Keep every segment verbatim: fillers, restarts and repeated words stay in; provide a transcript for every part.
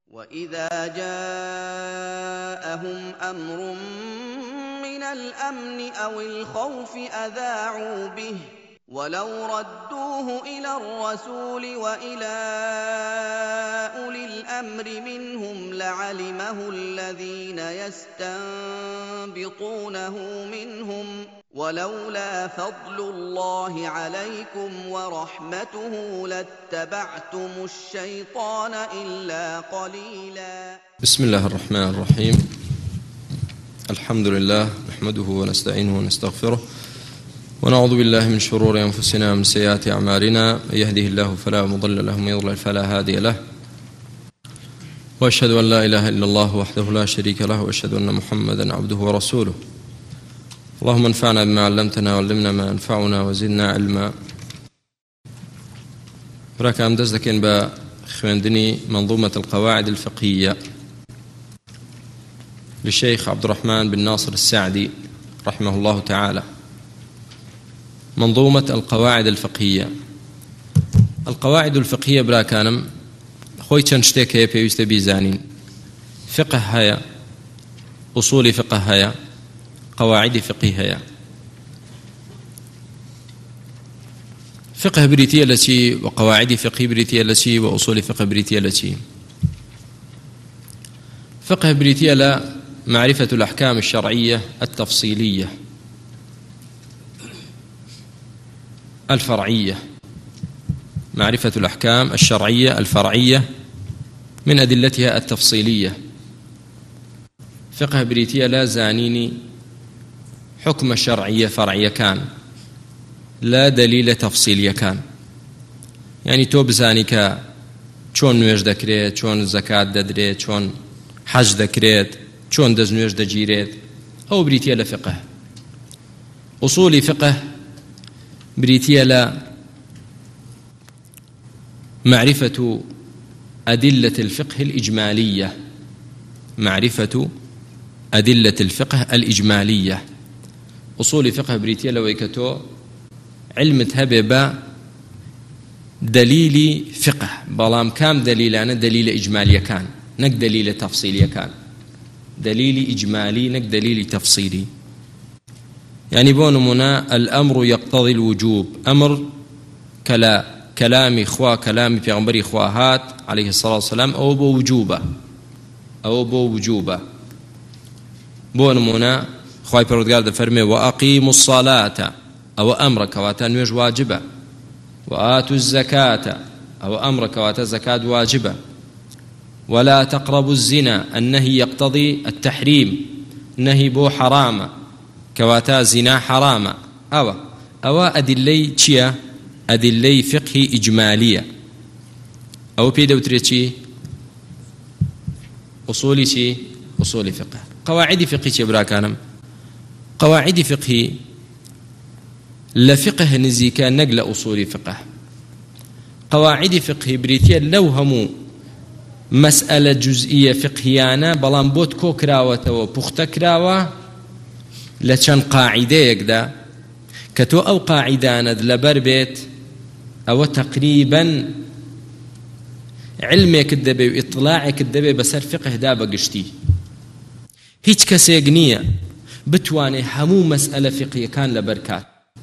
وإذا جاءهم أمر من الأمن أو الخوف أذاعوا به ولو ردوه إلى الرسول وإلى أولي الأمر منهم لعلمه الذين يستنبطونه منهم ولولا فضل الله عليكم ورحمته لاتبعتم الشيطان إلا قليلا. بسم الله الرحمن الرحيم. الحمد لله نحمده ونستعينه ونستغفره ونعوذ بالله من شرور أنفسنا ومن سيئات أعمالنا، من يهده الله فلا مضل له ومن يضلل فلا هادي له، وأشهد أن لا إله إلا الله وحده لا شريك له، وأشهد أن محمدا عبده ورسوله. اللهم انفعنا بما علمتنا وعلمنا ما ينفعنا وزدنا علما. براكم دەست دەکەین بە خوێندنی منظومة القواعد الفقهية للشيخ عبد الرحمن بن ناصر السعدي رحمه الله تعالى. منظومة القواعد الفقهية. القواعد الفقهية براكانم خوي چەند شتێک هەیە پێویستە بیزانین. فقه هەیە، أصول فقه هەیە، قواعد فقه هەیە. فقه بريتية لشي وقواعد فقه بريتية لشي وأصول فقه بريتية لشي. فقه بريتية لا معرفة الأحكام الشرعية التفصيلية الفرعية، معرفة الأحكام الشرعية الفرعية من أدلتها التفصيلية. فقه بريتية لا زانيني حكم الشرعية فرعية كان لا دليل تفصيلية كان، يعني تو بزانيك چۆن نوێژ دەکرێت، چۆن زەکات دەدرێت، چۆن حەج دەکرێت، چۆن دەست نوێژ دەگیرێت، ئەو بریتیە لە فقه. أصول فقه بريتية لا معرفة أدلة الفقه الإجمالية، معرفة أدلة الفقه الإجمالية. أصول فقه بريتية لويكتو علم تهبب دليل فقه، بلام كام دليلانا دليل إجمالي كان نك دليل تفصيلي كان، دليل إجمالي نك دليل تفصيلي. يعني بونمنا الأمر يقتضي الوجوب، أمر كلا كلام إخوة كلام پیغمبر إخواهات عليه الصلاة والسلام أو بوجوبة أو بوجوبة. بونمنا خواهي پروردگار ده فرمي وأقيموا الصلاة أو أمر كواتا نويج واجبة، وآتوا الزكاة أو أمر كواتا زكاة واجبة، ولا تقربوا الزنا النهي يقتضي التحريم، نهي بو حرام كواتا زنا حرام. أو أو أدلي تشيا أدلي فقه إجمالية أو بيدو تريتشي أصولي شي أصول فقه. قواعد فقه شي براكانم قواعد فقه لفقه نزيكا نقل أصول فقه. قواعد فقه بريتيا لو همو مسألة جزئية فقهيانة بلان بوت كو كراوة وبخت كراوة لچن قاعدة يكدا كتو أو قاعدة لبر بيت أو تقريبا علمك الدبي وإطلاعك الدبي بسر فقه دابا قشتي. هيج كسيقنية بتواني همو مسألة فقهية كان لبركات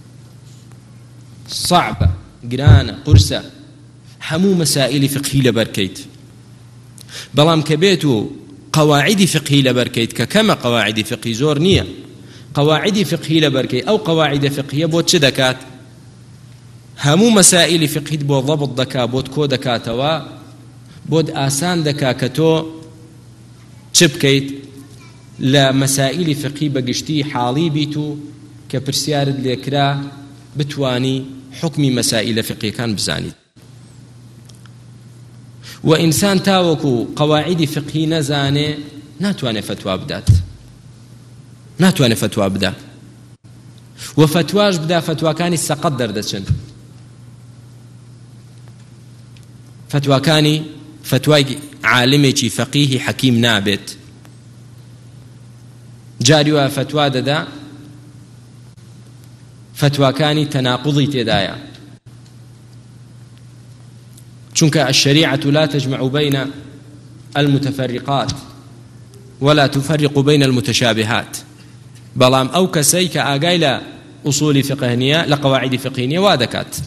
صعبة قرانة قرصة همو مسائل فقهية لبركيت، بلام كبيتو قواعد فقهية لبركيت ككما قواعد فقهية زور نية، قواعد فقهية لبركي أو قواعد فقهية بوت شدكات همو مسائل فقهية بو ضبط دكا بوت كو دكاتوا بود آسان دكا كتو شبكيت لا مسائل فقهية بقشتي حالي بيتو كبرسيار ليكرا بتواني حكمي مسائل فقهية كان بزاني. وإنسان تاوكو قواعد فقهية نزاني ناتواني فتوى بدات، ناتواني فتوى بدا، وفتواش بدا فتوى كاني سقدر دچن، فتوى كاني فتوى عالمي فقيه حكيم نابت جاريوا فتوى ددا فتوى كاني تناقضي تدايا، چونك الشريعة لا تجمع بين المتفرقات ولا تفرق بين المتشابهات بەڵام ئەو کەسەی کە ئاگای لە ئوسولی فقه نییە لە قەواعیدی فقهی نییە وا دەکات.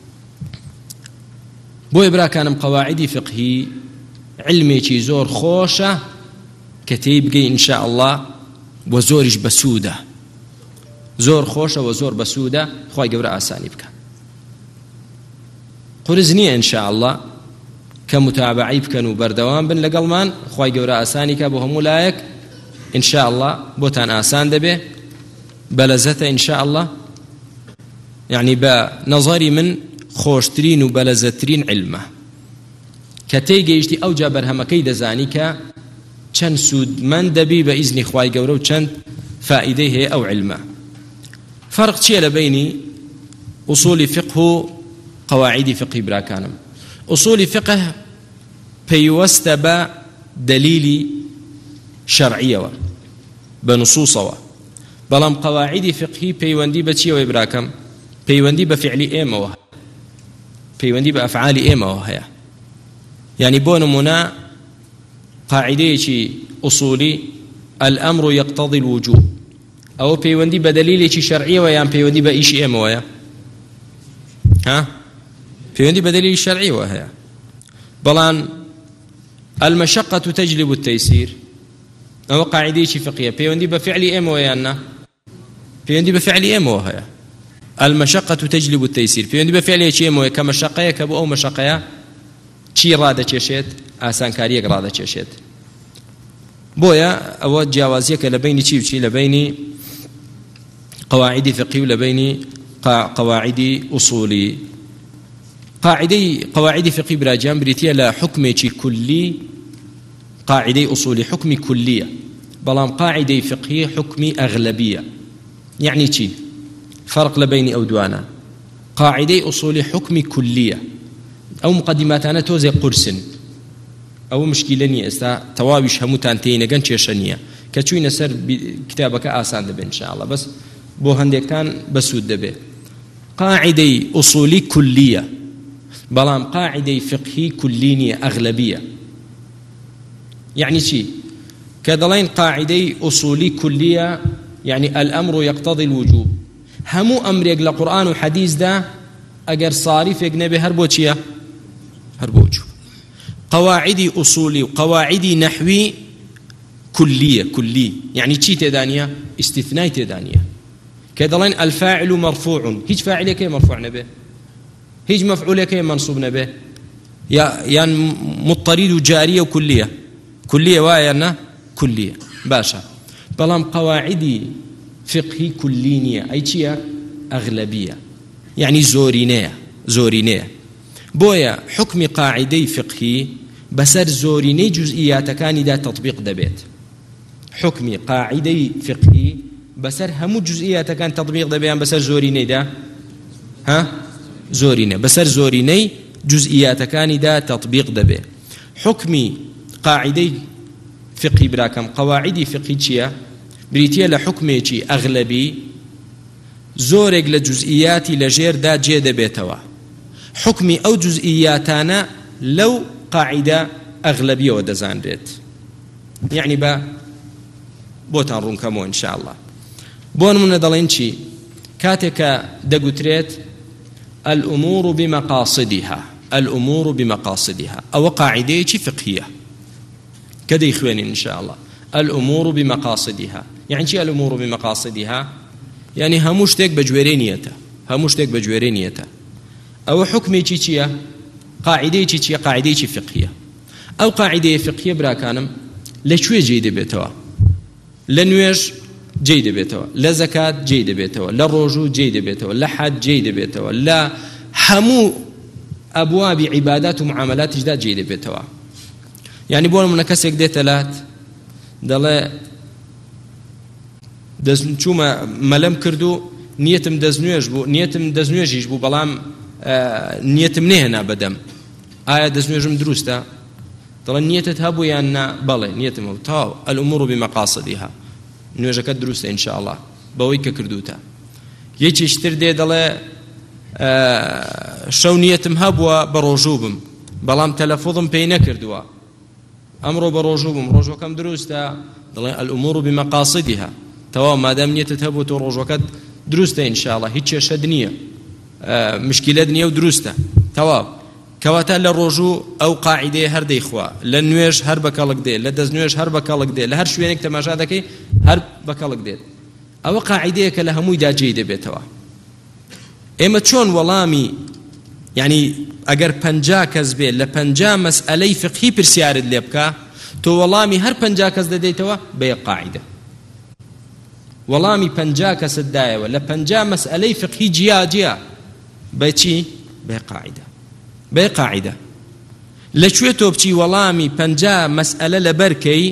بۆیە براکانم قەواعیدی فقهی علمێکی زۆر خۆشە کە تێی بگەی ئینشاء الله و زۆریش بەسوودە، زۆر خۆشە و زۆر بەسوودە، خوای گەورە ئاسانی بکە. قورس نییە ئینشاء الله کە متابعی بکەن و بەردەوام بن لەگەڵمان، خوای گەورە ئاسانی کە بۆ هەموو لایەک ئینشاء الله بۆتان ئاسان دەبێ بەلەزەتە ئینشاء الله. یعنی بە نەزەری من خۆشترین و بەلەزەترین علمە کە تێیگەیشتی ئەو جا بەرهەمەکەی دەزانی کە چەند سوودمەند دەبی بە ئیزنی خوای گەورە و چەند فائیدەی هەیە ئەو علمە. فەرق چییە لە بینی ئوسولی فقه و قەواعیدی فقهی براکانم؟ ئوسولی فقه پەیوەستە بە دەلیلی شەرعیەوە، بە نصوصەوە، بەڵام قەواعیدی فقهی پەیوەندی بە چیەوەی براکەم؟ پەیوەندی بە فعلی ئێمەوە، پەیوەندی بە ئەفعالی ئێمەوە هەیە. یعنی بۆ نمونە قاعدەیەکی ئوسولی الأمر يقتضي الوجوب، ئەوە پەیوەندی بە دەلیلێکی شەرعیەوە یان پەیوەندی بە ئیشی ئێمەوەیە؟ ها؟ پەیوەندی بە دەلیلی شەرعیەوە هەیە. بەڵام المشقة تجلب التيسير ئەوە قاعدەیەکی فقهیە، پەیوەندی بە فعلی ئێمەوە یان نا؟ پەیوەندی بە فعلی ئێمەوە هەیە. المشقة تجلب التيسير، پەیوەندی بە فعلێکی ئێمەوە کە مەشەقەیە کە بۆ ئەو مەشەقەیە چی ڕادەکێشێت؟ ئاسانکاریەک ڕادەکێشێت. بۆیە ئەوە جیاوازیەکە لە بینی چی و چی؟ لە بینی قەواعیدی فقهی و لە بینی قەواعیدی ئوسولی. قاعدەی قەواعیدی فقهی براجان بریتیە لە حکمێکی کولی، قاعدەی ئوسولی حکمی کولیە، بەڵام قاعدەی فقهی حکمی ئەغلەبیە. یعنی چی؟ فرق لە بینی ئەو دوانە. قاعدەی ئوسولی حکمی کولیە، ئەو مقدماتانە تۆزێ قورسن، ئەوە مشکیلە نییە، ئێستا تەواویش هەمووتان تێینەگەن کێشە نییە کە چووینە سەر کتابەکە ئاسان دەبێت ئینشاء الله، بەس بۆ هەندێکتان بەسوود دەبێت. قاعدەی ئوسولی کولیە، بەڵام قاعدەی فقهی کولی نییە، ئەغلەبیە. یعنی چی؟ کە دەڵێن قاعدەی ئوسولی کولیە یعنی الأمر يقتضي الوجوب، هەموو ئەمرێک لە قورئان و حەدیثدا ئەگەر صاریفێک نەبێ هەر بۆ چییە؟ هەر بۆ وجوب. قواعدی ئوسولی و قواعدی نەحوی کولیە، کولی یعنی چی تێدانیە؟ ئیستیثنای تێدانیە. کە دەڵێن الفاعل مرفوع، هیچ فاعلێکی مرفوع نەبێ، هیچ مفعولێکی منصوب نەبێ، یان مضطرد و جاریە و کولیە. کولیە وایە نه؟ کولیە. باشە، بەڵام قەواعیدی فقهی کولی نییە، ئەی چییە؟ ئەغلەبیە، یعنی زۆرینەیە، زۆرینەیە. بۆیە حکمی قاعدەی فقهی بەسەر زۆرینەی جزئیاتەکانیدا تەطبیق دەبێت. حکمی قاعدەی فقهی بەسەر هەموو جزئیاتەکان تەطبیق دەبێت بەسەر زۆرینەیدا؟ ها؟ زۆرینە، بەسەر زۆرینەی جزئیاتەکانیدا تەطبیق دەبێت. حکمی قاعدەی فقهی براکەم، قەواعیدی فقهی چییە؟ بریتیە لە حکمێکی ئەغلەبی، زۆرێک لە جزئیاتی لە ژێردا جێ دەبێتەوە. حکمی ئەو جزئیاتانە لەو قاعدە ئەغلەبیەوە دەزانرێت. یعنی بە بۆتان ڕوونکەمەوە ئینشاء الله. بۆ نمونە دەڵێن چی؟ کاتێکە دەگوترێت الأمور بمقاصدها، الأمور بمقاصدها، أو قاعدة فقهية كده إخواني إن شاء الله. الأمور بمقاصدها يعني شيء الأمور بمقاصدها؟ يعني هموشتك بجويرينيته، هموشتك بجويرينيته. أو حكمي شيء قاعدة شيء قاعدة فقهية، أو قاعدة فقهية براكانم لشوي جيد بيتوا، لنويش جيد بيتوا، لا زكاة جيد بيتوا، لا رجوع جيد بيتوا، لا حد جيد بيتوا، لا همو أبواب عبادات ومعاملات جداد جيد بيتوا. يعني بقول من كسيك ده ثلاث دله دزن شو ما ملم كردو نيتم دزنويش بو نيتم دزنويش يجبو بلام آه نيتم نهنا بدم آية دزنويجم دروستا دله نيتة هبو يانا بله نيتم هو تاو الأمور بمقاصدها نوجك دروستا إن شاء الله بويك كردوتا يجي اشتر ده دله آه شو نيتم هبوا بروجوبم بلام تلفظم بينا كردوا ئەمڕۆ بە ڕۆژوو بووم ڕۆژەکەم دروستە دەڵێن الأمور بمقاصدها تەواو مادام نیەتت هەبوو تۆ ڕۆژەکەت دروستە ئینشاءڵڵا هیچ کێشەت نییە مشکلەت نییە و دروستە تەواو کەواتە لە ڕۆژوو ئەو قاعیدەیە هەردەی خوا لە نوێژ هەر بە کەڵک دێت لە دەست نوێژ هەر بە کەڵک دێت لە هەر شوێنێک تەماشا دەکەی هەر بە کەڵک دێت ئەوە قاعیدەیە کە لە هەمووی داجێی دەبێتەوە ئێمە چۆن وەڵامی یعنی ئەگەر پەنجا کەس بێت لە پەنجا مەسئەلەی فقهی پرسیارت لێ بکە تۆ وەڵامی هەر پەنجا کەس دەدەیتەوە بە یەک قاعیدە وەڵامی پەنجا کەست دایەوە لە پەنجا مەسئەلەی فقهی جیاجیا بەچی بە قاعیدە بە قاعیدە لەکوێ تۆ بچی وەڵامی پەنجا مەسئەلە لەبەرکەی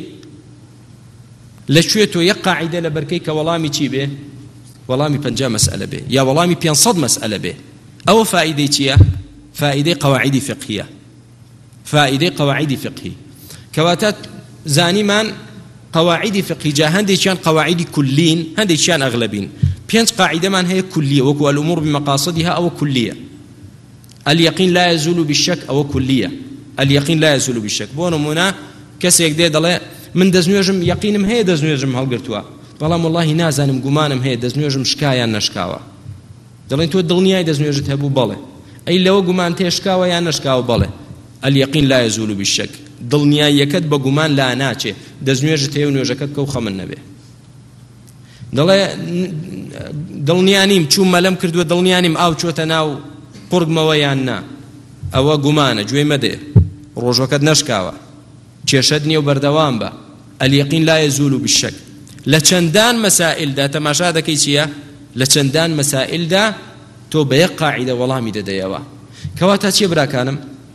لەکوێ تۆ یەک قاعیدە لەبەرکەی کە وەڵامی چی بێ وەڵامی پەنجا مەسئەلە بێ یا وەڵامی پێنج سەد مەسئەلە بێ ئەوە فائیدەی چییە فائیدەی قەواعیدی فقهیە فائیدەی قەواعیدی فقهی کەواتە زانیمان قواعدی فقهی جا هەندێکیان قواعدی کولین هەندێکیان ئەغلبین پێنج قاعدەمان هەیە کولیە وەکو الأمور بمقاصدها ئەوە کولیە اليقين لا يزول بالشك أو كلية اليقين لا يزول بالشك بۆ نمونە کەسێک دێ دەڵێ من دەستنوێژم یەقینم هەیە دەستنوێژم هەڵگرتووە بەڵام وەڵاهی نازانم گومانم هەیە دەستنوێژم شکایان نەشکاوە دەڵێن تۆ دڵنیای دەستنوێژت هەبوو بەڵێ ئەی لەوە گومان تێشکاوە یان نەشکاوە بەڵێ اليقين لا يزول بالشك دڵنیاییەکەت بە گومان لا ناچێ دەستنوێژت هەیە و نوێژەکەت کەو خەمن نەبێ دەڵێ دڵنیانیم چوومە لەم کردووە دڵنیانیم ئاو چۆتە ناو قورگمەوە یان نا ئەوە گومانە گوێی مەدێ ڕۆژەکەت نەشکاوە کێشەت نییە و بەردەوام بە اليقين لا يزول بالشك لە چەندان مەسائلدا تەماشا دەکەی چییە لە چەندان مەسائلدا تۆ بە یەک قاعیدە وەڵامی دەدەیەوە کەواتە چیە براکانم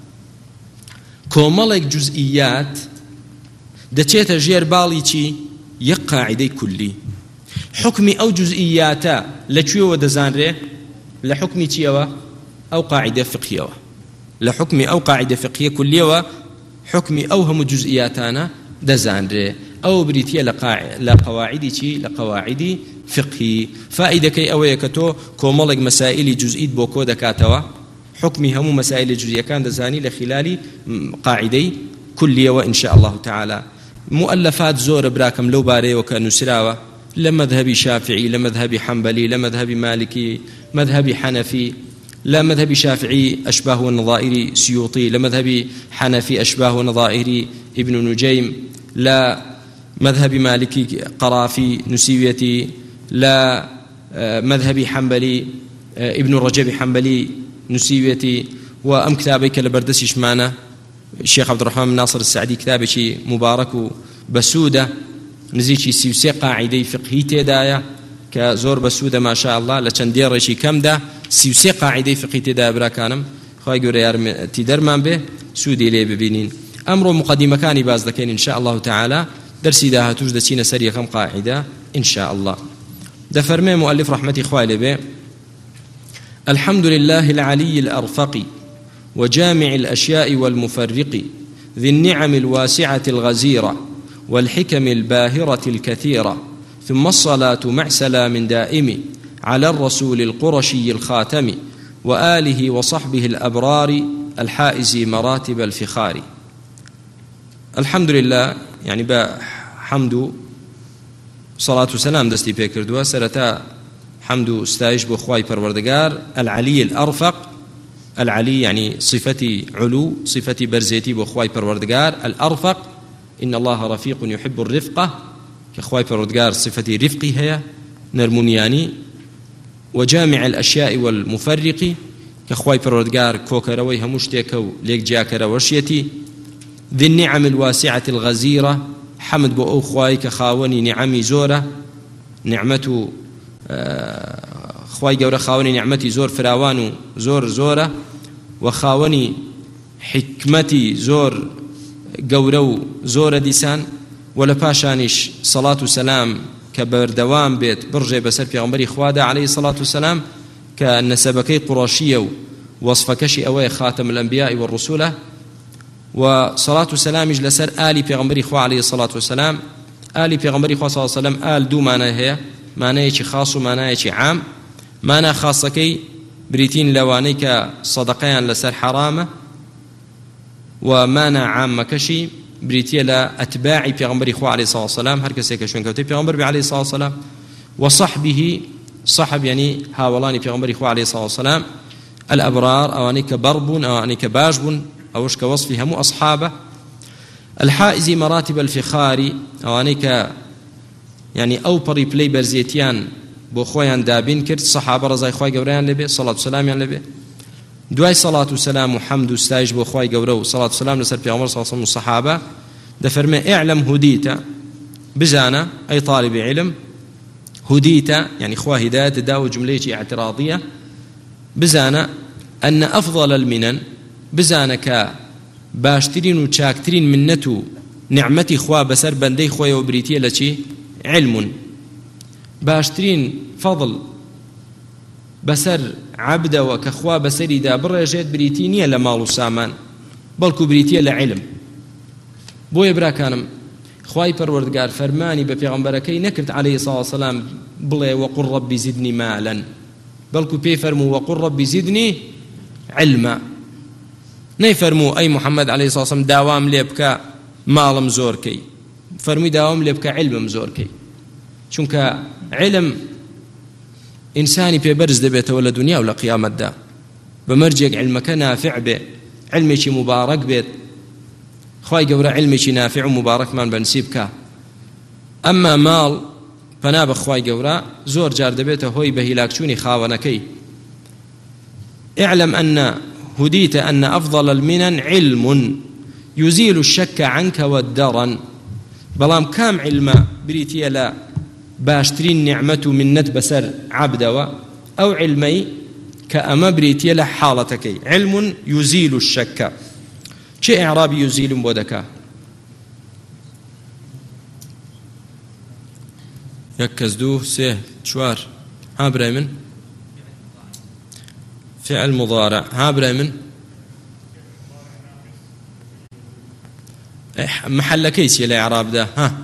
کۆمەڵێک جوزئیات دەچێتە ژێر باڵی چی یەک قاعیدەی کولی حکمی ئەو جوزئیاتە لەکوێوە دەزانرێ لە حکمی چیەوە أو قاعدة فقهية لحكم أو قاعدة فقهية كلية حكم أو هم جزئياتنا دزان أو بريتيا لقواعد شيء لقواعد فقهي فائدة كي أو يكتو كومالك مسائل جزئيات بوكو دكاتوا حكمي هم مسائل جزئية كان دزاني لخلال قاعدة كلية وإن شاء الله تعالى مؤلفات زور براكم لو باري وكانوا سراوة لمذهبي شافعي لمذهبي حنبلي لمذهبي مالكي مذهبي حنفي لا مذهب شافعي أشباه ونظائر سيوطي لا مذهب حنفي أشباه ونظائر ابن نجيم لا مذهب مالكي قرافي نسيويتي لا مذهب حنبلي ابن رجب حنبلي نسيويتي وأم كتابك لبردسيش معنا الشيخ عبد الرحمن ناصر السعدي كتابك مبارك بسودة نزيشي سيوسي قاعدي فقهي تدايا كزور بسودة ما شاء الله لچندير رشي كم ده سيوسي قاعدة فقهي تدايا براكانم خواهي قول يا تدرمان به سودي لي ببينين أمر مقدمة كان باز لكن إن شاء الله تعالى درسي ده توجد سينا سريع كم قاعدة إن شاء الله ده فرمي مؤلف رحمة إخوالي به الحمد لله العلي الأرفق وجامع الأشياء والمفرق ذي النعم الواسعة الغزيرة والحكم الباهرة الكثيرة ثم الصلاة مع سلام دائم على الرسول القرشي الخاتم وآله وصحبه الأبرار الحائز مراتب الفخار الحمد لله يعني بحمد صلاة وسلام دستي بيكردوا سرتا حمد استايش بخواي پروردگار العلي الأرفق العلي يعني صفتي علو صفتي برزيتي بخواي پروردگار الأرفق إن الله رفيق يحب الرفقة كخواي پروردگار صفتي رفقي هي نرمونياني وجامع الأشياء والمفرق كخواي پروردگار كوكروي همشتكو ليك جاكر ورشيتي ذي النعم الواسعة الغزيرة حمد بو خواي كخاوني نعمي زورة نعمته خواي جورا خاوني نعمتي زور فراوان زور زورة وخاوني حكمتي زور جورو زور ديسان ولا باشانش صلاة وسلام كبردوام بيت برجي بسر في غمبري خواده عليه الصلاة والسلام كالنسبكي قراشية وصفكشي أوي خاتم الأنبياء والرسول وصلاة وسلام جلسر آلي في غمبري خوا عليه الصلاة والسلام آلي في غمبري خوا صلى الله عليه وسلم آل دو معنى هي معنى خاص ومعنى عام معنى خاصكي بريتين لوانيك صدقيان لسر حرامة ومعنى عام كشي بريتيا لا أتباعي بيغمبري خو عليه الصلاة والسلام هر كسي كشون كوتي بيغمبر عليه الصلاة والسلام وصحبه صحب يعني هاولاني بيغمبري خو عليه الصلاة والسلام الأبرار أو أنيك برب أو أنيك باجب أو إشك وصفها مو أصحابه الحائز مراتب الفخار أو أنيك يعني أو بري بلاي برزيتيان بو خويان دابين كرت صحابة رضاي خوي قوريان لبي صلاة والسلام يعني لبي دواي صلاة والسلام وحمد وستايج بو خوي قورو صلاة والسلام لسر في عمر صلى الله عليه وسلم الصحابة دفرما اعلم هديت بزانا أي طالب علم هديت يعني خوا هداية داو جملة اعتراضية بزانا أن أفضل المنن بزانك باشترين وشاكترين منتو نعمتي خوا بسر بندي خويا وبريتيا لشي علم باشترين فضل بسر عبد وكخوا بسري دا برجت بريتينيا لمال وسامان بلكو بريتيا لعلم بو يبرا كانم خواي پروردگار فرماني بپیغمبركي نكرت عليه الصلاة والسلام بلي وقل ربي زدني مالا بلكو بي فرمو وقل ربي زدني علما نيفرمو أي محمد عليه الصلاة والسلام داوام ليبكا مالم زوركي فرمي داوام ليبكا علم زوركي چونك علم إنساني بيبرز دبيت ولا دنيا ولا قيامة دا بمرجع علمك نافع به علمك مبارك بيت خواهي قورا علمك نافع ومبارك من بنسيبك أما مال فناب خواهي قورا زور جار دبيت هوي بهلاكشوني خاونكي اعلم أن هديت أن أفضل المنن علم يزيل الشك عنك والدرن بلام كام علم بريتيا لا باشترين نعمته من ند بسر عبدوا أو علمي كأما بريتيا لا حالتك علم يزيل الشك شيء إعرابي يزيل بودك يكزدوه سه شوار ها برايمن فعل مضارع ها برايمن محل كيس يا الإعراب ده ها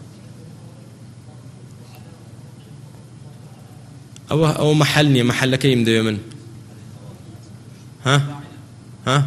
أو أو محلني محل كيم دايما ها ها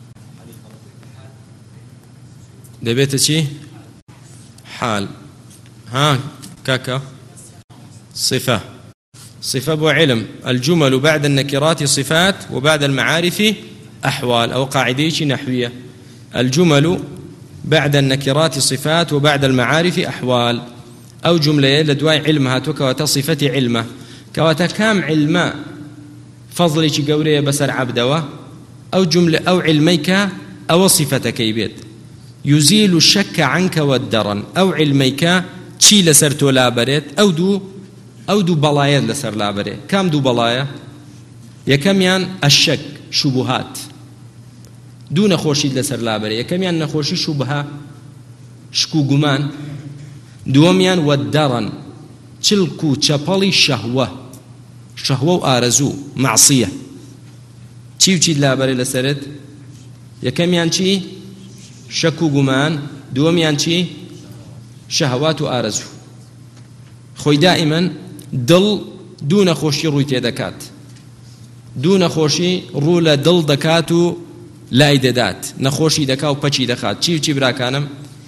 ده بيت شيء حال ها كاكا صفة صفة وعلم الجمل بعد النكرات صفات وبعد المعارف أحوال أو قاعدة نحوية الجمل بعد النكرات صفات وبعد المعارف أحوال أو جملة لدواء علمها توكا صفة علمه كواتا كام علما فضلك قوريه بسر عبدوا أو جملة أو علميك أو صفتك يبيت يزيل الشك عنك والدرن أو علميك تشي لسرتو لابريت أو دو أو دو بلايا لسر لابريت كام دو بلايا يكميان الشك شبهات دون خوشي لسر لابريت يكميان نخوشي شبهة شكو قمان دوميان والدرن تلكو تشابالي شهوة شهوة وآرزو معصية چی و چی لابري لسرد يكميان چی شكو قمان دوميان چی شهوات وآرزو خوي دائما دل دون خوشي رويتي دكات دون خوشي رولا دل دكاتو لا إدادات نخوشي دكاو بچي دكات چی و چی برا كانم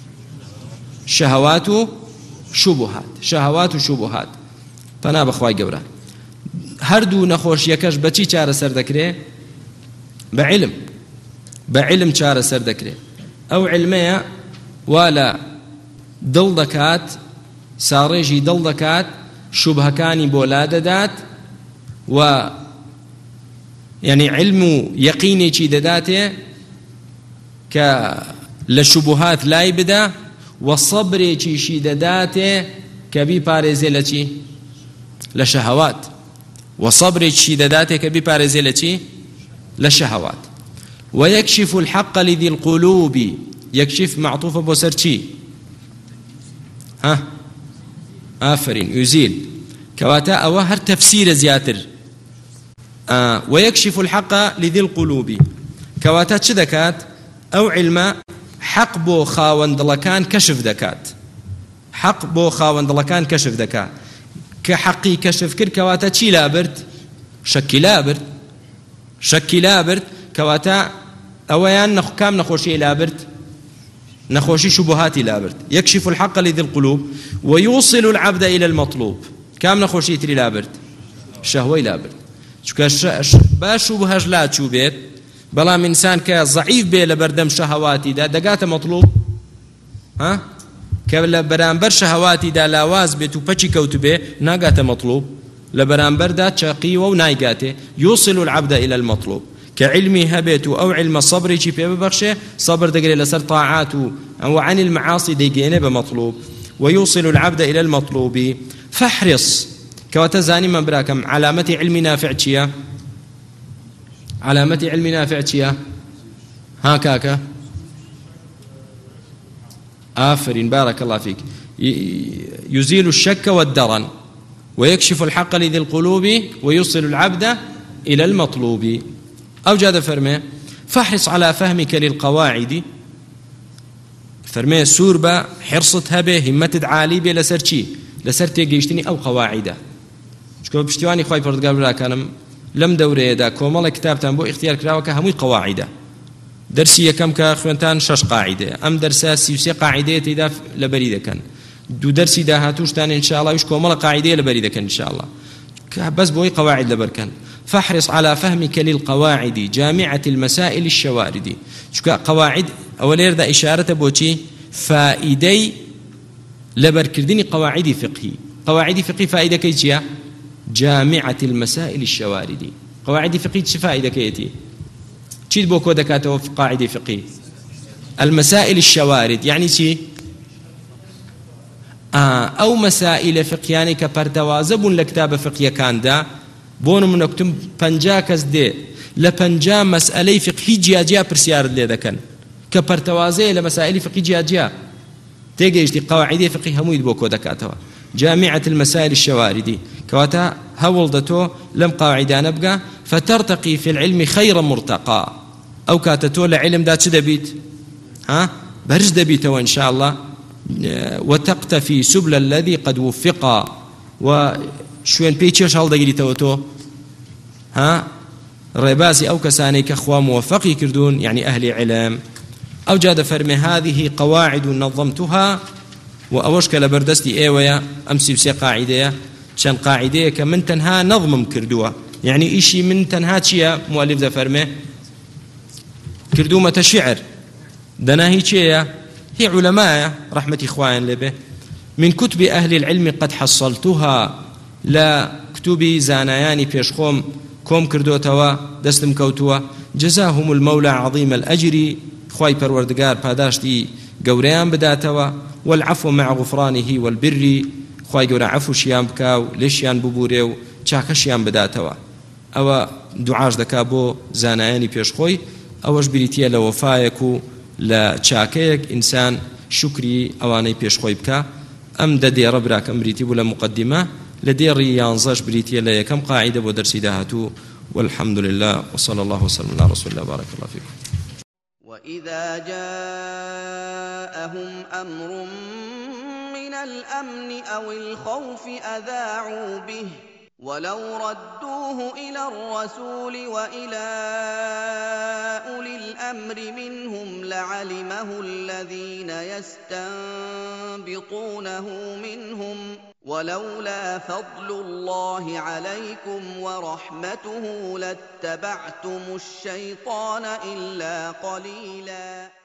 شهوات شبهات شهوات وشبهات فنا بخواي قورا هردو نخوش يكش بچي چار سر دكري بعلم بعلم چار سر دكري او علمية ولا دل دكات ساريجي دل دكات شبهكاني بولادة دات و يعني علم يقيني چي دداته ك لشبهات لا يبدا وصبري چي شدداته كبي بارزي لچي لشهوات وصبري شدداته كبي بارزي لچي لشهوات ويكشف الحق لذي القلوب يكشف معطوف بوسرچي ها آفرين يزيل كواتا او هر تفسير زياتر آه ويكشف الحق لذي القلوب كواتا چ دكات او علم حق بو خاوندلكان كشف دكات حق بو خاوندلكان كشف دكات كحقي كشف كر كواتا چي لابرد شكي لابرد شكي لابرد كواتا اويان نخ كام نخوشي لابرد نخوشي شبهاتي لابرد يكشف الحق لذي القلوب ويوصل العبد إلى المطلوب كام نخوشي تري لابرد شهوي لابرد باش شبهاش لا تشوبيت بلا من إنسان كضعيف بي لبردم شهواتي دا دقات مطلوب ها كلا برانبر شهواتي دا لاواز بيت وبچي كوت بي ناقات مطلوب لبرانبر دا تشاقي ونايقاته يوصل العبد إلى المطلوب كعلمي هبيت أو علم صبري شي بي ببخشه صبر دقري لسر طاعاته أو عن المعاصي ديقينه بمطلوب ويوصل العبد إلى المطلوب فاحرص كواتزاني من براكم علامة علم نافع تشيا علامة علم نافع تشيا هاكاكا آفرين بارك الله فيك يزيل الشك والدرن ويكشف الحق لذي القلوب ويوصل العبد إلى المطلوب أو جاد فرمي فاحرص على فهمك للقواعد فرمي سوربا حرصتها به همتد عالي به لسر چي لسر تيجيشتني أو قواعده شكو بشتواني خواهي پردقال برا كانم لم دوري دا كومال كتابتان بو اختيار كراوكا هموي قواعده درسي يكم كاخوانتان شش قاعده ام درسا سيوسي قاعده تيدا لبريده كان دو درسي دا هاتوشتان ان شاء الله وش كومال قاعده لبريده كان ان شاء الله بس بوي قواعد لبركن فاحرص على فهمك للقواعد جامعة المسائل الشوارد شكو قواعد اولير دا اشارة بوشي فائدي لبركردني قواعد فقهي قواعد فقهي فائدة كيجيا جامعة المسائل الشوارد قواعد فقهي فائدة كيتي تشيد بوكو دكاتو في قاعدة فقهي المسائل الشوارد يعني شي آه أو مسائل فقهياني كبرتوازب لكتاب فقهي كان دا بونو من نكتم پنجاكس دي لپنجا مسألة فقهي جيا جيا برسيار لي دكن كبرتوازي لمسائل فقهي جيا جيا تيجي قواعد فقهي همويد بوكو دكاتو جامعة المسائل الشواردي كواتا هولدتو لم قاعدان أبقى فترتقي في العلم خير مرتقى أو كاتتو لعلم دا تدبيت ها برز دبيتو إن شاء الله وتقتفي سبل الذي قد وفقا وشوين بيتشش هل دقيتو تو ها رباسي أو كساني كخوا موفقي كردون يعني أهل علم أو جاد فرمي هذه قواعد نظمتها وأوشك لبردستي إيويا أمسي بسي قاعدة شان قاعدة كمن تنها نظم كردوها يعني إشي من تنها تشيا مؤلف ذا فرمي كردومة شعر دناهي تشيا هي علماء رحمة إخوان لبه من كتب أهل العلم قد حصلتها لا كتبي زانياني بيشخوم كوم كردوتوا دستم كوتوا جزاهم المولى عظيم الأجر خواي پروردگار پاداشتي قوريان بداتوا والعفو مع غفرانه والبر خواي قورا عفو شيان بكاو ليشيان ببوريو چاكشيان بداتوا او دعاش دكابو زانياني بيشخوي اوش بريتيا لوفايكو لچاكيك انسان شكري اواني بيشخوي بكا ام ددي ربراك امريتي ولا مقدمة لدي ريانزاش بريتيا ليكم قاعدة ودرسي داهاتو والحمد لله وصلى الله وسلم على رسول الله بارك الله فيكم. وإذا جاءهم أمر من الأمن أو الخوف أذاعوا به ولو ردوه إلى الرسول وإلى أولي الأمر منهم لعلمه الذين يستنبطونه منهم ولولا فضل الله عليكم ورحمته لاتبعتم الشيطان إلا قليلا.